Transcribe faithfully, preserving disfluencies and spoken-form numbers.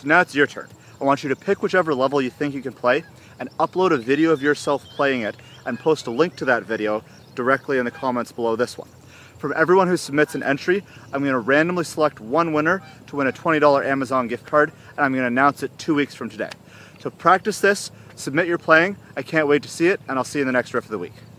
So now it's your turn. I want you to pick whichever level you think you can play and upload a video of yourself playing it and post a link to that video directly in the comments below this one. From everyone who submits an entry, I'm going to randomly select one winner to win a twenty dollar Amazon gift card, and I'm going to announce it two weeks from today. So practice this, submit your playing, I can't wait to see it, and I'll see you in the next Riff of the Week.